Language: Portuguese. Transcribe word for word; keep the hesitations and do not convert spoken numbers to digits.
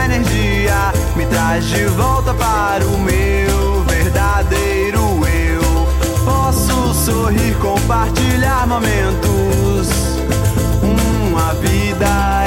energia me traz de volta para o meu verdadeiro eu. Posso sorrir, compartilhar momentos. Uma vida